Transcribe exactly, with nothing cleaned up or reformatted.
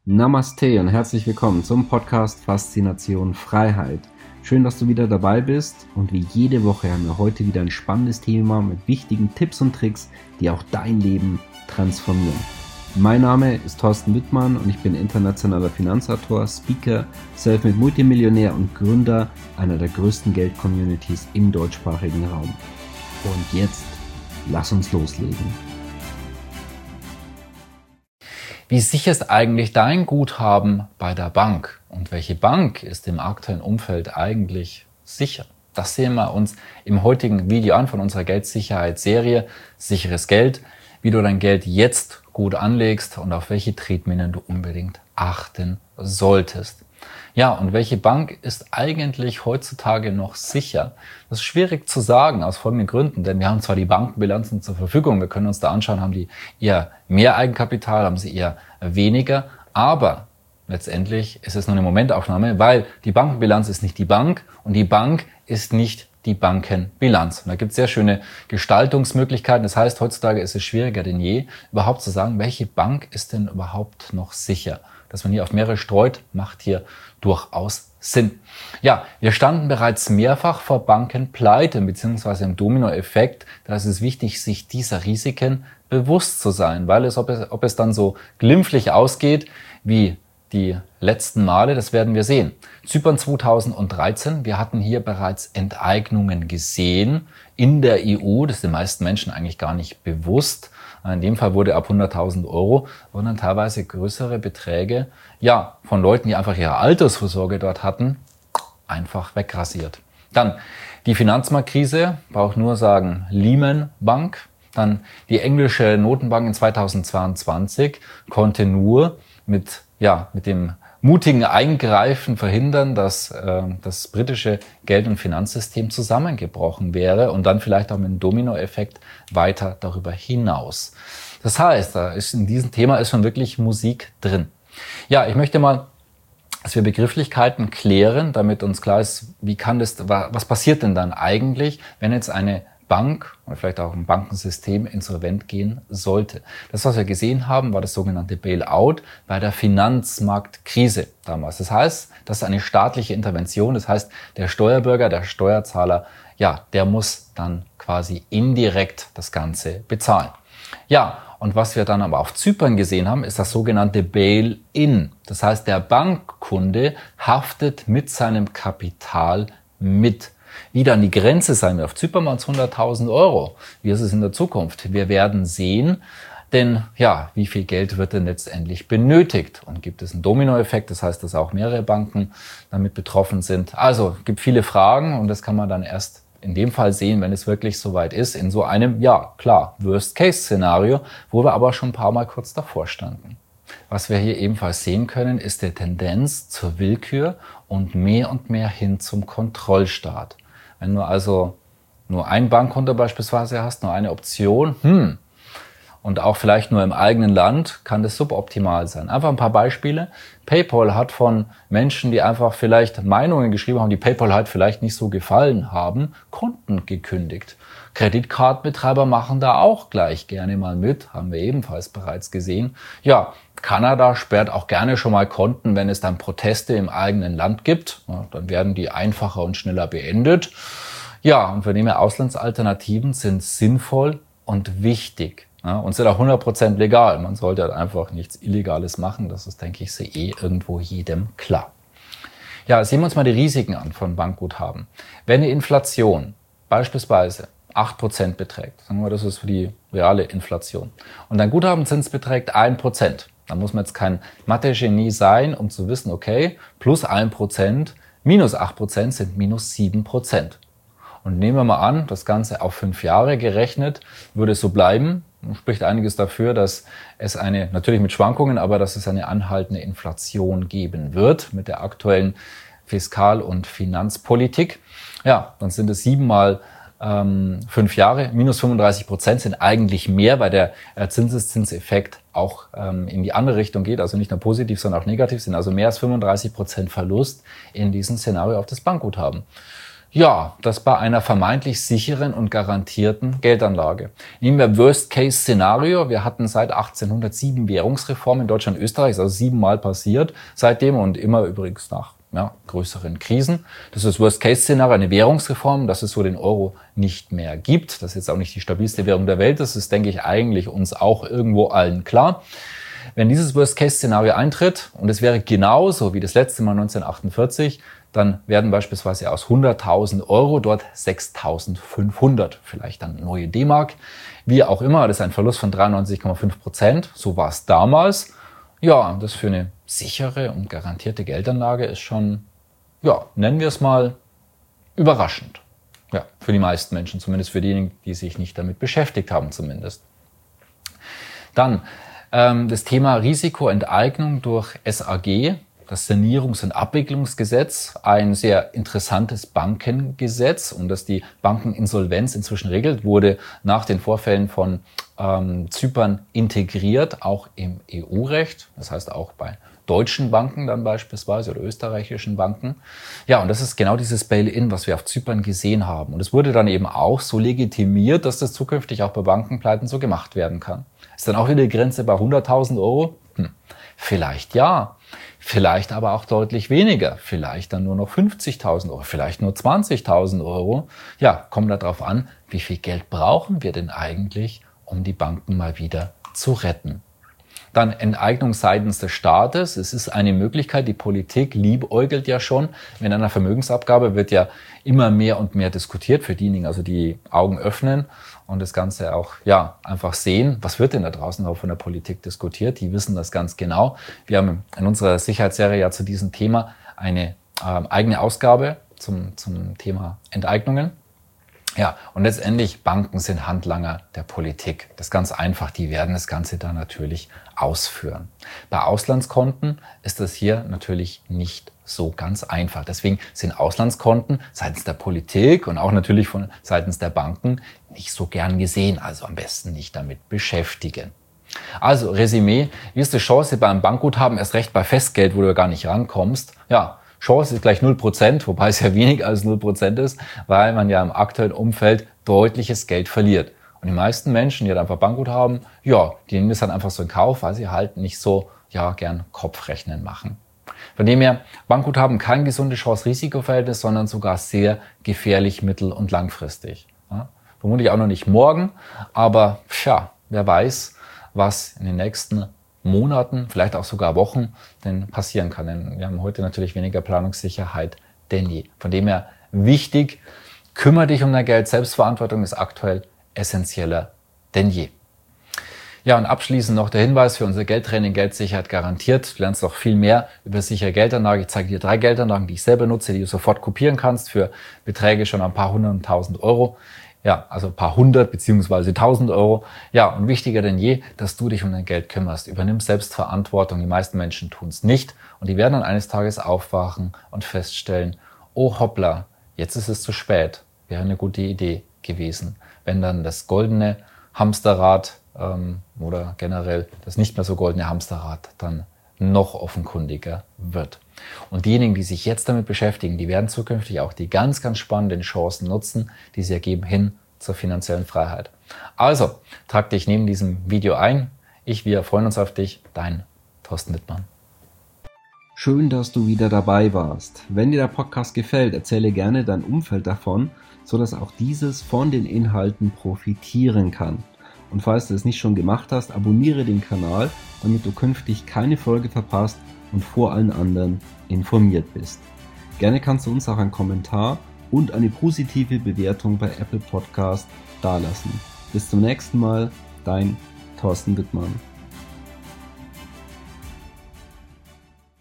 Namaste und herzlich willkommen zum Podcast Faszination Freiheit. Schön, dass du wieder dabei bist und wie jede Woche haben wir heute wieder ein spannendes Thema mit wichtigen Tipps und Tricks, die auch dein Leben transformieren. Mein Name ist Thorsten Wittmann und ich bin internationaler Finanzautor, Speaker, Selfmade Multimillionär und Gründer einer der größten Geld-Communities im deutschsprachigen Raum. Und jetzt, lass uns loslegen. Wie sicher ist eigentlich dein Guthaben bei der Bank? Und welche Bank ist im aktuellen Umfeld eigentlich sicher? Das sehen wir uns im heutigen Video an von unserer Geldsicherheitsserie Sicheres Geld, wie du dein Geld jetzt gut anlegst und auf welche Tretminen du unbedingt achten solltest. Ja, und welche Bank ist eigentlich heutzutage noch sicher? Das ist schwierig zu sagen aus folgenden Gründen, denn wir haben zwar die Bankenbilanzen zur Verfügung, wir können uns da anschauen, haben die eher mehr Eigenkapital, haben sie eher weniger, aber letztendlich ist es nur eine Momentaufnahme, weil die Bankenbilanz ist nicht die Bank und die Bank ist nicht die Bankenbilanz. Und da gibt es sehr schöne Gestaltungsmöglichkeiten. Das heißt, heutzutage ist es schwieriger denn je, überhaupt zu sagen, welche Bank ist denn überhaupt noch sicher. Dass man hier auf mehrere streut, macht hier durchaus Sinn. Ja, wir standen bereits mehrfach vor Bankenpleite bzw. im Dominoeffekt. Da ist es wichtig, sich dieser Risiken bewusst zu sein, weil es ob, es, ob es dann so glimpflich ausgeht wie die letzten Male, das werden wir sehen. Zypern zweitausenddreizehn, wir hatten hier bereits Enteignungen gesehen in der E U, das ist den meisten Menschen eigentlich gar nicht bewusst. In dem Fall wurde ab hunderttausend Euro, wurden dann teilweise größere Beträge, ja, von Leuten, die einfach ihre Altersvorsorge dort hatten, einfach wegrasiert. Dann die Finanzmarktkrise, brauche nur sagen Lehman Bank. Dann die englische Notenbank in zweitausendzweiundzwanzig konnte nur mit, ja, mit dem mutigen Eingreifen verhindern, dass äh, das britische Geld- und Finanzsystem zusammengebrochen wäre und dann vielleicht auch mit einem Dominoeffekt weiter darüber hinaus. Das heißt, da ist in diesem Thema ist schon wirklich Musik drin. Ja, ich möchte mal, dass wir Begrifflichkeiten klären, damit uns klar ist, wie kann das, was passiert denn dann eigentlich, wenn jetzt eine Bank oder vielleicht auch ein Bankensystem insolvent gehen sollte. Das, was wir gesehen haben, war das sogenannte Bailout bei der Finanzmarktkrise damals. Das heißt, das ist eine staatliche Intervention. Das heißt, der Steuerbürger, der Steuerzahler, ja, der muss dann quasi indirekt das Ganze bezahlen. Ja, und was wir dann aber auf Zypern gesehen haben, ist das sogenannte Bail-in. Das heißt, der Bankkunde haftet mit seinem Kapital mit. Wie dann die Grenze sein wird. Auf Zypern waren es hunderttausend Euro. Wie ist es in der Zukunft? Wir werden sehen, denn ja, wie viel Geld wird denn letztendlich benötigt? Und gibt es einen Dominoeffekt? Das heißt, dass auch mehrere Banken damit betroffen sind. Also, es gibt viele Fragen und das kann man dann erst in dem Fall sehen, wenn es wirklich soweit ist, in so einem, ja, klar, Worst-Case-Szenario, wo wir aber schon ein paar Mal kurz davor standen. Was wir hier ebenfalls sehen können, ist die Tendenz zur Willkür und mehr und mehr hin zum Kontrollstaat. Wenn du also nur ein Bankkonto beispielsweise hast, nur eine Option, hm, und auch vielleicht nur im eigenen Land, kann das suboptimal sein. Einfach ein paar Beispiele. PayPal hat von Menschen, die einfach vielleicht Meinungen geschrieben haben, die PayPal halt vielleicht nicht so gefallen haben, Konten gekündigt. Kreditkartenbetreiber machen da auch gleich gerne mal mit, haben wir ebenfalls bereits gesehen. Ja, Kanada sperrt auch gerne schon mal Konten, wenn es dann Proteste im eigenen Land gibt. Ja, dann werden die einfacher und schneller beendet. Ja, und wir nehmen Auslandsalternativen sind sinnvoll und wichtig. Ja, und sind auch hundert Prozent legal. Man sollte halt einfach nichts Illegales machen. Das ist, denke ich, so eh irgendwo jedem klar. Ja, sehen wir uns mal die Risiken an von Bankguthaben. Wenn die Inflation beispielsweise acht Prozent beträgt, sagen wir, das ist für die reale Inflation, und dein Guthabenzins beträgt ein Prozent, dann muss man jetzt kein Mathe-Genie sein, um zu wissen, okay, plus ein Prozent, minus acht Prozent sind minus sieben Prozent. Und nehmen wir mal an, das Ganze auf fünf Jahre gerechnet, würde es so bleiben, spricht einiges dafür, dass es eine, natürlich mit Schwankungen, aber dass es eine anhaltende Inflation geben wird mit der aktuellen Fiskal- und Finanzpolitik. Ja, dann sind es sieben mal ähm, fünf Jahre, minus fünfunddreißig Prozent sind eigentlich mehr, weil der äh, Zinseszinseffekt auch ähm, in die andere Richtung geht, also nicht nur positiv, sondern auch negativ, sind also mehr als fünfunddreißig Prozent Verlust in diesem Szenario auf das Bankguthaben. Ja, das bei einer vermeintlich sicheren und garantierten Geldanlage. Nehmen wir Worst-Case-Szenario. Wir hatten seit achtzehnhundertsieben Währungsreformen in Deutschland und Österreich, also siebenmal passiert seitdem und immer übrigens nach ja, größeren Krisen. Das ist das Worst-Case-Szenario, eine Währungsreform, dass es so den Euro nicht mehr gibt. Das ist jetzt auch nicht die stabilste Währung der Welt. Das ist, denke ich, eigentlich uns auch irgendwo allen klar. Wenn dieses Worst-Case-Szenario eintritt und es wäre genauso wie das letzte Mal neunzehnhundertachtundvierzig, dann werden beispielsweise aus hunderttausend Euro dort sechstausendfünfhundert, vielleicht dann neue D-Mark, wie auch immer. Das ist ein Verlust von dreiundneunzig Komma fünf Prozent. So war es damals. Ja, das für eine sichere und garantierte Geldanlage ist schon, ja, nennen wir es mal, überraschend. Ja, für die meisten Menschen, zumindest für diejenigen, die sich nicht damit beschäftigt haben zumindest. Dann ähm, das Thema Risikoenteignung durch S A G, das Sanierungs- und Abwicklungsgesetz, ein sehr interessantes Bankengesetz, und das die Bankeninsolvenz inzwischen regelt, wurde nach den Vorfällen von ähm, Zypern integriert, auch im E U-Recht, das heißt auch bei deutschen Banken dann beispielsweise oder österreichischen Banken. Ja, und das ist genau dieses Bail-in, was wir auf Zypern gesehen haben. Und es wurde dann eben auch so legitimiert, dass das zukünftig auch bei Bankenpleiten so gemacht werden kann. Ist dann auch wieder die Grenze bei hunderttausend Euro? Hm, vielleicht ja. Vielleicht aber auch deutlich weniger. Vielleicht dann nur noch fünfzigtausend Euro, vielleicht nur zwanzigtausend Euro. Ja, kommt darauf an, wie viel Geld brauchen wir denn eigentlich, um die Banken mal wieder zu retten. Dann Enteignung seitens des Staates. Es ist eine Möglichkeit, die Politik liebäugelt ja schon. Mit einer Vermögensabgabe wird ja immer mehr und mehr diskutiert für diejenigen, also die Augen öffnen und das Ganze auch ja einfach sehen. Was wird denn da draußen auch von der Politik diskutiert? Die wissen das ganz genau. Wir haben in unserer Sicherheitsserie ja zu diesem Thema eine äh, eigene Ausgabe zum, zum Thema Enteignungen. Ja, und letztendlich, Banken sind Handlanger der Politik. Das ist ganz einfach, die werden das Ganze dann natürlich ausführen. Bei Auslandskonten ist das hier natürlich nicht so ganz einfach. Deswegen sind Auslandskonten seitens der Politik und auch natürlich von seitens der Banken nicht so gern gesehen, also am besten nicht damit beschäftigen. Also Resümee, wie ist die Chance beim Bankguthaben, erst recht bei Festgeld, wo du gar nicht rankommst? Ja, Chance ist gleich null Prozent, wobei es ja weniger als null Prozent ist, weil man ja im aktuellen Umfeld deutliches Geld verliert. Und die meisten Menschen, die halt einfach Bankguthaben, ja, die nehmen das dann einfach so in Kauf, weil sie halt nicht so, ja, gern Kopfrechnen machen. Von dem her, Bankguthaben kein gesundes Chance-Risiko-Verhältnis, sondern sogar sehr gefährlich mittel- und langfristig. Ja, vermutlich auch noch nicht morgen, aber tja, wer weiß, was in den nächsten Monaten, vielleicht auch sogar Wochen, denn passieren kann. Denn wir haben heute natürlich weniger Planungssicherheit denn je. Von dem her wichtig, kümmere dich um dein Geld. Selbstverantwortung ist aktuell essentieller denn je. Ja, und abschließend noch der Hinweis für unser Geldtraining Geldsicherheit garantiert. Du lernst noch viel mehr über sichere Geldanlage. Ich zeige dir drei Geldanlagen, die ich selber nutze, die du sofort kopieren kannst für Beträge schon ein paar hundert und tausend Euro. Ja, also ein paar hundert beziehungsweise tausend Euro. Ja, und wichtiger denn je, dass du dich um dein Geld kümmerst. Übernimm Selbstverantwortung. Die meisten Menschen tun es nicht. Und die werden dann eines Tages aufwachen und feststellen, oh hoppla, jetzt ist es zu spät. Wäre eine gute Idee gewesen, wenn dann das goldene Hamsterrad ähm, oder generell das nicht mehr so goldene Hamsterrad dann noch offenkundiger wird. Und diejenigen, die sich jetzt damit beschäftigen, die werden zukünftig auch die ganz, ganz spannenden Chancen nutzen, die sie ergeben hin zur finanziellen Freiheit. Also, trag dich neben diesem Video ein. Ich, wir freuen uns auf dich. Dein Thorsten Wittmann. Schön, dass du wieder dabei warst. Wenn dir der Podcast gefällt, erzähle gerne dein Umfeld davon, sodass auch dieses von den Inhalten profitieren kann. Und falls du es nicht schon gemacht hast, abonniere den Kanal, damit du künftig keine Folge verpasst und vor allen anderen informiert bist. Gerne kannst du uns auch einen Kommentar und eine positive Bewertung bei Apple Podcast dalassen. Bis zum nächsten Mal, dein Thorsten Wittmann.